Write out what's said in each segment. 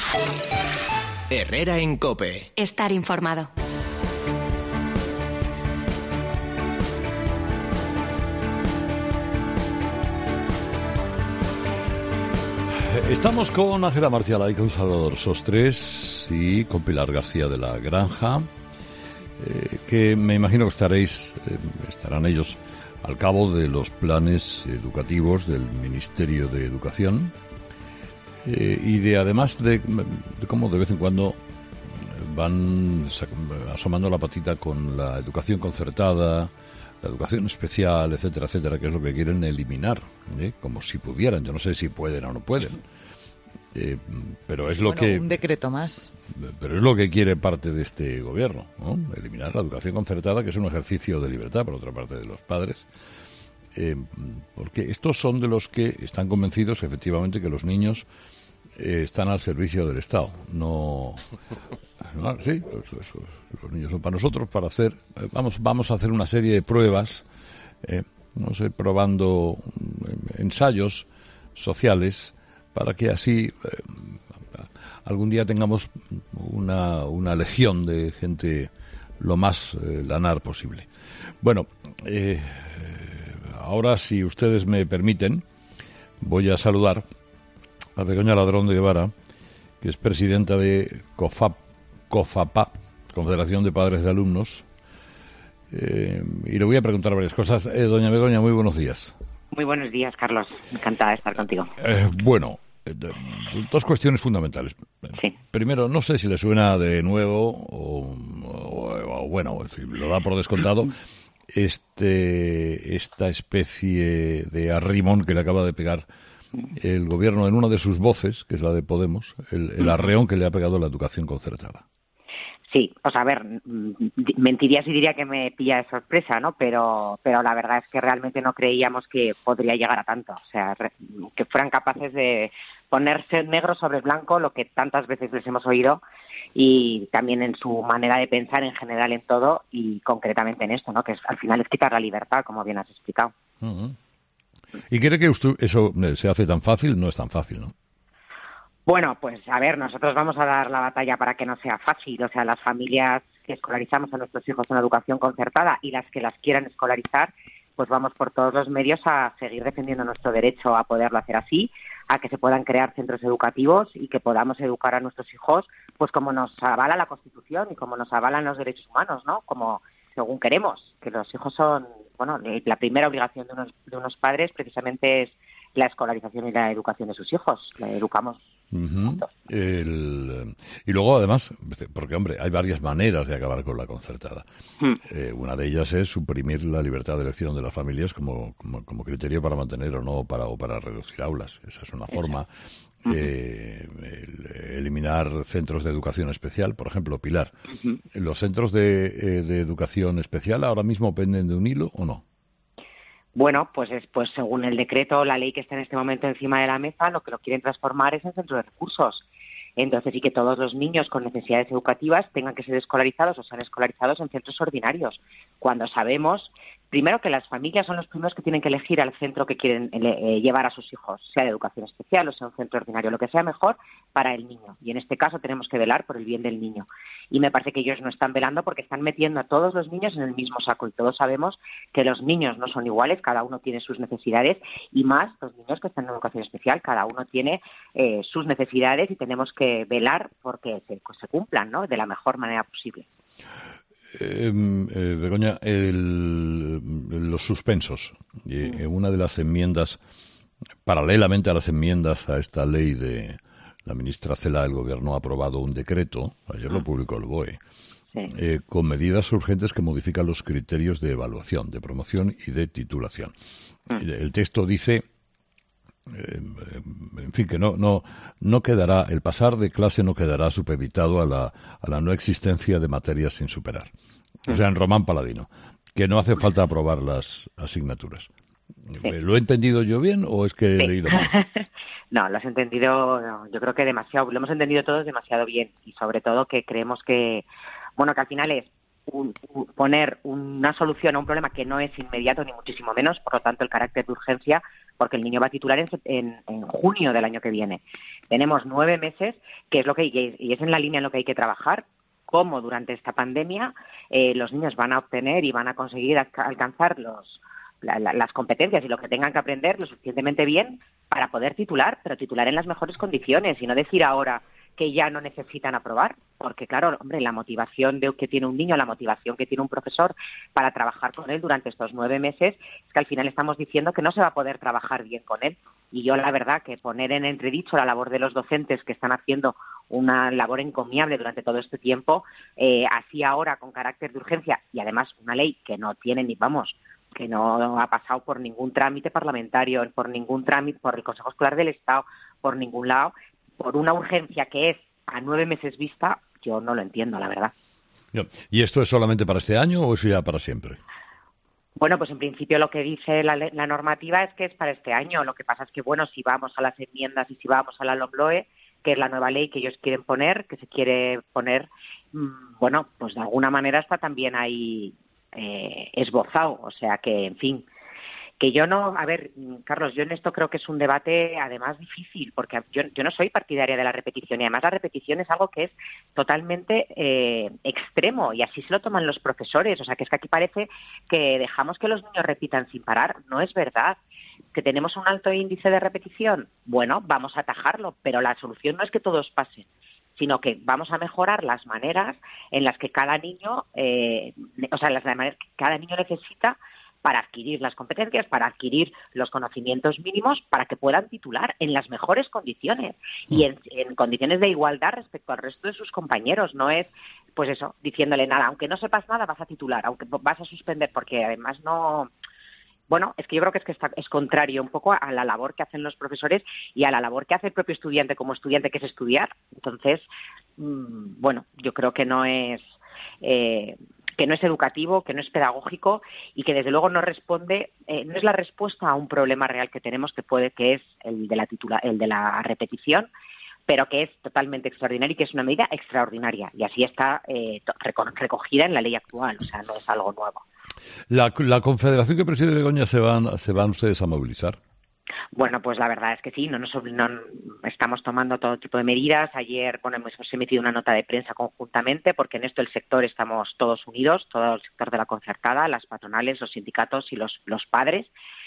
Herrera en COPE. Estar informado. Estamos con Ángela Martialay, con Salvador Sostres y con Pilar García de la Granja, que me imagino que estarán ellos al cabo de los planes educativos del Ministerio de Educación y además de cómo de vez en cuando van asomando la patita con la educación concertada, la educación especial, etcétera, etcétera, que es lo que quieren eliminar, como si pudieran. Yo no sé si pueden o no pueden, pero es lo que... un decreto más. Pero es lo que quiere parte de este gobierno, ¿no? Eliminar la educación concertada, que es un ejercicio de libertad, por otra parte, de los padres, porque estos son de los que están convencidos, efectivamente, que los niños están al servicio del Estado. Sí, los niños son para nosotros, para hacer... Vamos a hacer una serie de pruebas, probando ensayos sociales, para que así algún día tengamos una legión de gente lo más lanar posible. Bueno, ahora, si ustedes me permiten, voy a saludar a Begoña Ladrón de Guevara, que es presidenta de COFAPA, Confederación de Padres de Alumnos, y le voy a preguntar varias cosas. Doña Begoña, muy buenos días. Muy buenos días, Carlos. Encantada de estar contigo. Dos cuestiones fundamentales. Sí. Primero, no sé si le suena de nuevo o bueno, lo da por descontado, esta especie de arrimón que le acaba de pegar el gobierno en una de sus voces, que es la de Podemos, el arreón que le ha pegado la educación concertada. Sí, pues a ver, mentiría si diría que me pilla de sorpresa, ¿no? Pero la verdad es que realmente no creíamos que podría llegar a tanto. O sea, que fueran capaces de ponerse negro sobre blanco lo que tantas veces les hemos oído, y también en su manera de pensar en general en todo y concretamente en esto, ¿no? Que al final es quitar la libertad, como bien has explicado. Uh-huh. ¿Y cree que eso se hace tan fácil? No es tan fácil, ¿no? Bueno, pues a ver, nosotros vamos a dar la batalla para que no sea fácil. O sea, las familias que escolarizamos a nuestros hijos en educación concertada y las que las quieran escolarizar, pues vamos por todos los medios a seguir defendiendo nuestro derecho a poderlo hacer así, a que se puedan crear centros educativos y que podamos educar a nuestros hijos, pues como nos avala la Constitución y como nos avalan los derechos humanos, ¿no? Como según queremos, que los hijos son, bueno, la primera obligación de unos padres precisamente es la escolarización y la educación de sus hijos. La educamos. Uh-huh. Y luego, además, porque, hombre, hay varias maneras de acabar con la concertada. Una de ellas es suprimir la libertad de elección de las familias como criterio para mantener o para reducir aulas. Esa es una forma. Eliminar centros de educación especial, por ejemplo, Pilar. ¿Los centros de educación especial ahora mismo penden de un hilo o no? Bueno, pues según el decreto, la ley que está en este momento encima de la mesa, lo que lo quieren transformar es en centro de recursos. Entonces, sí que todos los niños con necesidades educativas tengan que ser escolarizados o sean escolarizados en centros ordinarios, cuando sabemos, primero, que las familias son los primeros que tienen que elegir al centro que quieren llevar a sus hijos, sea de educación especial o sea un centro ordinario, lo que sea mejor para el niño. Y en este caso tenemos que velar por el bien del niño. Y me parece que ellos no están velando porque están metiendo a todos los niños en el mismo saco. Y todos sabemos que los niños no son iguales, cada uno tiene sus necesidades, y más los niños que están en educación especial, cada uno tiene sus necesidades y tenemos que velar porque se cumplan, ¿no?, de la mejor manera posible. Begoña, los suspensos. Una de las enmiendas, paralelamente a las enmiendas a esta ley de la ministra Cela, el Gobierno ha aprobado un decreto, ayer lo publicó el BOE, con medidas urgentes que modifican los criterios de evaluación, de promoción y de titulación. El texto dice, en fin, que no quedará, el pasar de clase no quedará supeditado a la no existencia de materias sin superar. O sea, en Román Paladino, que no hace falta aprobar las asignaturas. ¿Lo he entendido yo bien o es que he leído mal? No, lo has entendido, yo creo que demasiado, lo hemos entendido todos demasiado bien, y sobre todo que creemos que, bueno, que al final es poner una solución a un problema que no es inmediato ni muchísimo menos, por lo tanto el carácter de urgencia porque el niño va a titular en junio del año que viene. Tenemos 9 meses, que es lo que y es en la línea en lo que hay que trabajar, cómo durante esta pandemia los niños van a obtener y van a conseguir alcanzar las competencias y lo que tengan que aprender lo suficientemente bien para poder titular, pero titular en las mejores condiciones y no decir ahora que ya no necesitan aprobar, porque claro, hombre, la motivación que tiene un niño, la motivación que tiene un profesor para trabajar con él durante estos 9 meses, es que al final estamos diciendo que no se va a poder trabajar bien con él. Y yo la verdad que poner en entredicho la labor de los docentes que están haciendo una labor encomiable durante todo este tiempo, así ahora con carácter de urgencia y además una ley que no tiene que no ha pasado por ningún trámite parlamentario, por ningún trámite, por el Consejo Escolar del Estado, por ningún lado, por una urgencia que es a 9 meses vista, yo no lo entiendo, la verdad. ¿Y esto es solamente para este año o es ya para siempre? Bueno, pues en principio lo que dice la normativa es que es para este año. Lo que pasa es que, bueno, si vamos a las enmiendas y si vamos a la LOMLOE, que es la nueva ley que ellos quieren poner, que se quiere poner, bueno, pues de alguna manera está también ahí esbozado. O sea que, en fin, que yo no... A ver, Carlos, yo en esto creo que es un debate además difícil, porque yo no soy partidaria de la repetición y además la repetición es algo que es totalmente extremo y así se lo toman los profesores. O sea, que es que aquí parece que dejamos que los niños repitan sin parar. No es verdad. ¿Que tenemos un alto índice de repetición? Bueno, vamos a atajarlo, pero la solución no es que todos pasen, sino que vamos a mejorar las maneras en las que cada niño, las maneras que cada niño necesita para adquirir las competencias, para adquirir los conocimientos mínimos, para que puedan titular en las mejores condiciones y en condiciones de igualdad respecto al resto de sus compañeros. No es, pues eso, diciéndole nada, aunque no sepas nada vas a titular, aunque vas a suspender, porque además no... Bueno, es que yo creo que es contrario un poco a la labor que hacen los profesores y a la labor que hace el propio estudiante como estudiante, que es estudiar. Entonces, bueno, yo creo que no es educativo, que no es pedagógico y que desde luego no responde, no es la respuesta a un problema real que tenemos, que es el de la repetición, pero que es totalmente extraordinario y que es una medida extraordinaria. Y así está recogida en la ley actual, o sea, no es algo nuevo. La confederación que preside Begoña se van ustedes a movilizar. Bueno, pues la verdad es que sí, no estamos tomando todo tipo de medidas. Ayer, bueno, hemos emitido una nota de prensa conjuntamente, porque en esto el sector estamos todos unidos, todo el sector de la concertada, las patronales, los sindicatos y los padres,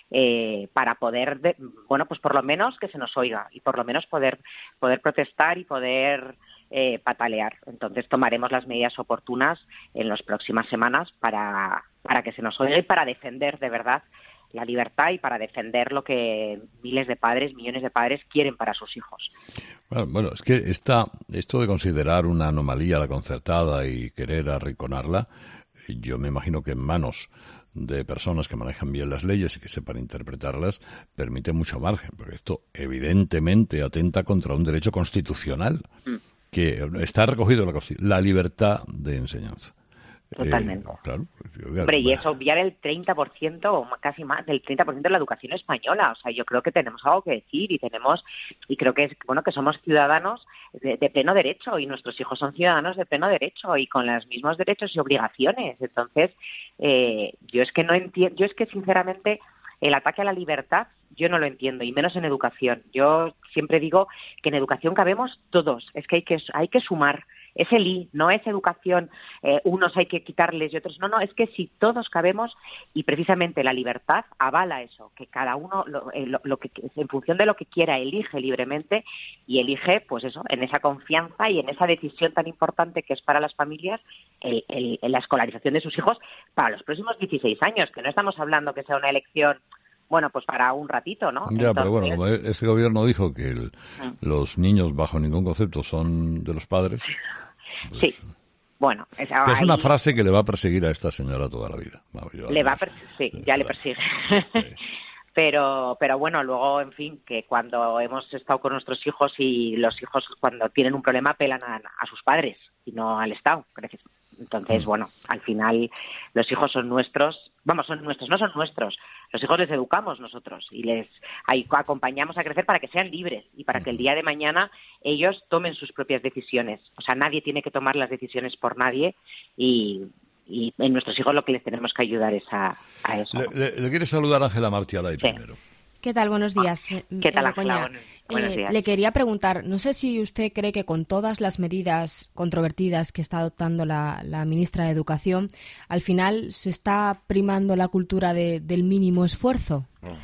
para poder, bueno, pues por lo menos que se nos oiga y por lo menos poder protestar y poder patalear. Entonces tomaremos las medidas oportunas en las próximas semanas para que se nos oiga y para defender de verdad la libertad y para defender lo que miles de padres, millones de padres quieren para sus hijos. Bueno, es que esto de considerar una anomalía la concertada y querer arrinconarla, yo me imagino que en manos de personas que manejan bien las leyes y que sepan interpretarlas, permite mucho margen, porque esto evidentemente atenta contra un derecho constitucional que está recogido en la Constitución, la libertad de enseñanza. Totalmente. Claro. Hombre, y es obviar el 30% o casi más del 30% de la educación española. O sea, yo creo que tenemos algo que decir y creo que que somos ciudadanos de pleno derecho y nuestros hijos son ciudadanos de pleno derecho y con los mismos derechos y obligaciones. Entonces, yo es que no entiendo, yo es que sinceramente el ataque a la libertad yo no lo entiendo, y menos en educación. Yo siempre digo que en educación cabemos todos, es que hay que sumar. Es el I, no es educación, unos hay que quitarles y otros no, es que si todos cabemos, y precisamente la libertad avala eso, que cada uno lo que en función de lo que quiera elige libremente y elige, pues eso, en esa confianza y en esa decisión tan importante que es para las familias la escolarización de sus hijos para los próximos 16 años, que no estamos hablando que sea una elección, bueno, pues para un ratito, ¿no? Ya, entonces... pero bueno, como este gobierno dijo que los niños bajo ningún concepto son de los padres... Pues, sí, bueno... Es una frase que le va a perseguir a esta señora toda la vida. Le persigue. Sí. Pero bueno, luego, en fin, que cuando hemos estado con nuestros hijos y los hijos cuando tienen un problema apelan a sus padres y no al Estado. Entonces, bueno, al final los hijos son nuestros, no son nuestros. Los hijos les educamos nosotros y les acompañamos a crecer para que sean libres y para que el día de mañana ellos tomen sus propias decisiones. O sea, nadie tiene que tomar las decisiones por nadie y en nuestros hijos lo que les tenemos que ayudar es a eso. ¿Le quiere saludar Ángela Martialay primero? ¿Qué tal? Buenos días. ¿Qué tal, Ángela? Buenos días. Le quería preguntar, no sé si usted cree que con todas las medidas controvertidas que está adoptando la ministra de Educación, al final se está primando la cultura del mínimo esfuerzo.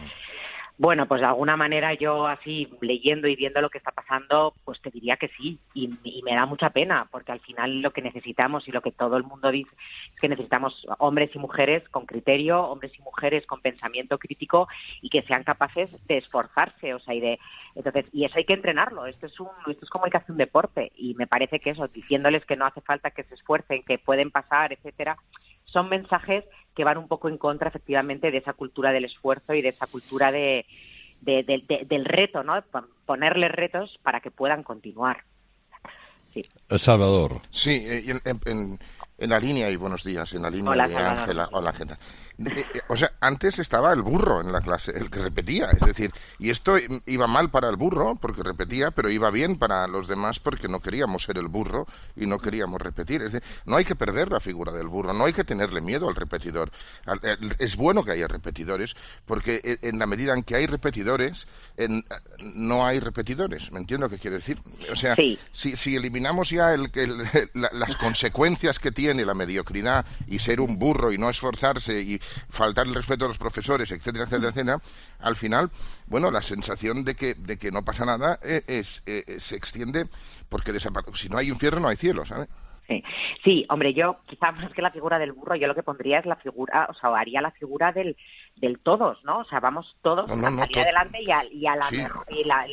Bueno, pues de alguna manera yo así leyendo y viendo lo que está pasando, pues te diría que sí, y me da mucha pena, porque al final lo que necesitamos y lo que todo el mundo dice es que necesitamos hombres y mujeres con criterio, hombres y mujeres con pensamiento crítico y que sean capaces de esforzarse, o sea, y eso hay que entrenarlo, esto es como el que hace un deporte, y me parece que eso, diciéndoles que no hace falta que se esfuercen, que pueden pasar, etcétera, son mensajes que van un poco en contra, efectivamente, de esa cultura del esfuerzo y de esa cultura del reto, ¿no? Ponerles retos para que puedan continuar. Sí. Salvador. Sí, en la línea, y buenos días, en la línea Hola, de Salvador. Ángela. Hola, Ángela. O sea, antes estaba el burro en la clase, el que repetía, es decir, y esto iba mal para el burro porque repetía, pero iba bien para los demás porque no queríamos ser el burro y no queríamos repetir. Es decir, no hay que perder la figura del burro, no hay que tenerle miedo al repetidor. Es bueno que haya repetidores porque en la medida en que hay repetidores, no hay repetidores. ¿Me entiendo qué quiere decir? O sea, sí. si eliminamos ya las consecuencias que tiene la mediocridad y ser un burro y no esforzarse y faltar el respeto a los profesores, etcétera, etcétera, etcétera, al final, bueno, la sensación de que no pasa nada se extiende porque si no hay infierno no hay cielo, ¿sabes? Sí, hombre, yo quizá más que la figura del burro, yo lo que pondría es la figura, o sea, haría la figura del todos, ¿no? O sea, vamos todos a salir adelante y a la sí. mejor,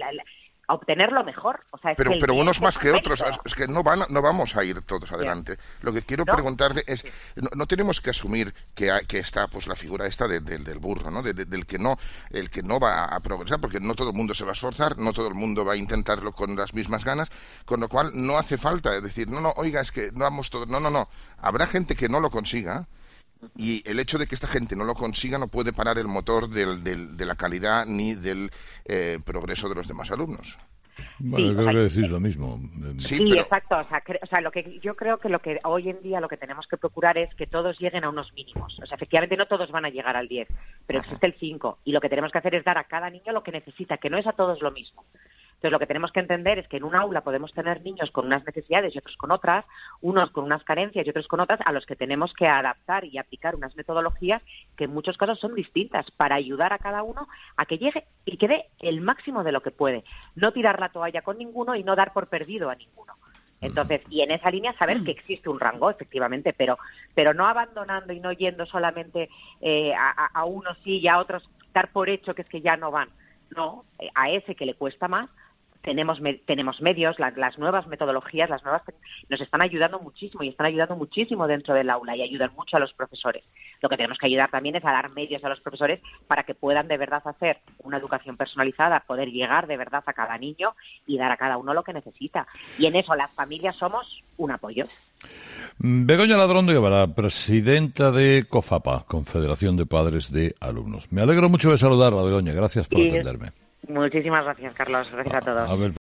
a obtener lo mejor. O sea, pero unos más que otros, es que no vamos a ir todos adelante. Lo que quiero preguntarle es, no tenemos que asumir que está pues la figura esta del burro, ¿no? El que no va a progresar, porque no todo el mundo se va a esforzar, no todo el mundo va a intentarlo con las mismas ganas, con lo cual no hace falta decir, oiga, es que no vamos todos, no, habrá gente que no lo consiga. Y el hecho de que esta gente no lo consiga no puede parar el motor de la calidad ni del progreso de los demás alumnos. Bueno, sí, creo que decís lo mismo. Sí, exacto. O sea, yo creo que lo que hoy en día lo que tenemos que procurar es que todos lleguen a unos mínimos. O sea, efectivamente no todos van a llegar al 10, pero existe el 5. Y lo que tenemos que hacer es dar a cada niño lo que necesita, que no es a todos lo mismo. Entonces, lo que tenemos que entender es que en un aula podemos tener niños con unas necesidades y otros con otras, unos con unas carencias y otros con otras, a los que tenemos que adaptar y aplicar unas metodologías que en muchos casos son distintas para ayudar a cada uno a que llegue y que dé el máximo de lo que puede. No tirar la toalla con ninguno y no dar por perdido a ninguno. Entonces, y en esa línea saber que existe un rango, efectivamente, pero no abandonando y no yendo solamente a unos sí y a otros dar por hecho que es que ya no van. No, a ese que le cuesta más, tenemos medios, las nuevas metodologías, nos están ayudando muchísimo y están ayudando muchísimo dentro del aula y ayudan mucho a los profesores. Lo que tenemos que ayudar también es a dar medios a los profesores para que puedan de verdad hacer una educación personalizada, poder llegar de verdad a cada niño y dar a cada uno lo que necesita. Y en eso las familias somos un apoyo. Begoña Ladrón de Guevara, presidenta de COFAPA, Confederación de Padres de Alumnos. Me alegro mucho de saludarla, Begoña. Gracias por atenderme. Muchísimas gracias, Carlos. Gracias a todos.